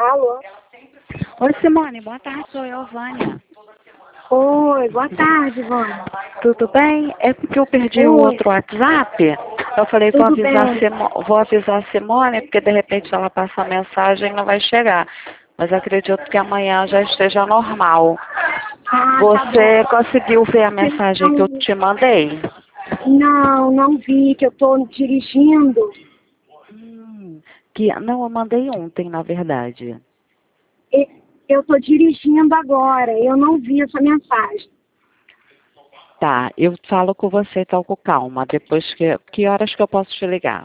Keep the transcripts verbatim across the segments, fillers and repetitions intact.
Alô? Oi, Simone, boa tarde, sou eu, Vânia. Oi, boa tarde, Vânia. Tudo bem? É porque eu perdi o Oi, outro WhatsApp. Eu falei, vou tudo avisar, a bem? Simo- vou avisar a Simone, porque de repente ela passa a mensagem e não vai chegar. Mas acredito que amanhã já esteja normal. Ah, tá Você bom. conseguiu ver a mensagem que eu Não, te mandei? não, não vi que eu tô dirigindo. Hum, que, não, eu mandei ontem, na verdade. E- Eu tô dirigindo agora, eu não vi essa mensagem. Tá, eu falo com você, então, com calma. Depois que... Que horas que eu posso te ligar?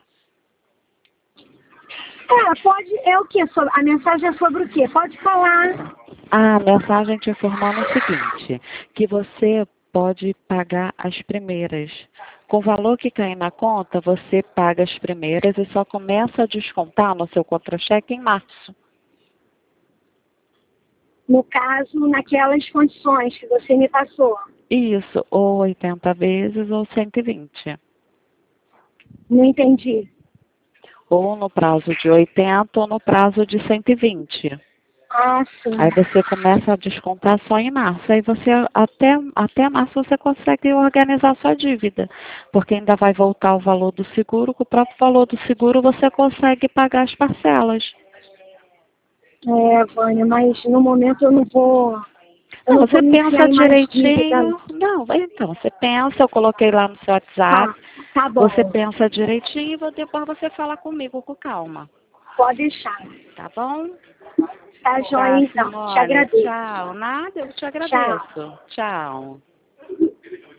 É, pode, é o quê? So- A mensagem é sobre o quê? Pode falar. A mensagem te informando o seguinte, que você pode pagar as primeiras. Com o valor que cair na conta, você paga as primeiras e só começa a descontar no seu contra-cheque em março. No caso, naquelas condições que você me passou. Isso, ou oitenta vezes ou cento e vinte. Não entendi. Ou no prazo de oitenta ou no prazo de cento e vinte. Ah, sim. Aí você começa a descontar só em março. Aí você, até, até março, você consegue organizar sua dívida. Porque ainda vai voltar o valor do seguro. Com o próprio valor do seguro, você consegue pagar as parcelas. É, Vânia, mas no momento eu não vou. Eu Não, não vou você me enfiar pensa em mais dívida. direitinho. Não, então, você pensa, eu coloquei lá no seu WhatsApp. Tá, tá Você bom. pensa direitinho e depois você fala comigo com calma. Pode deixar. Tá bom? Tá joia Tá, então. Te Simone. agradeço. Tchau. Nada, eu te Tchau. agradeço. Tchau.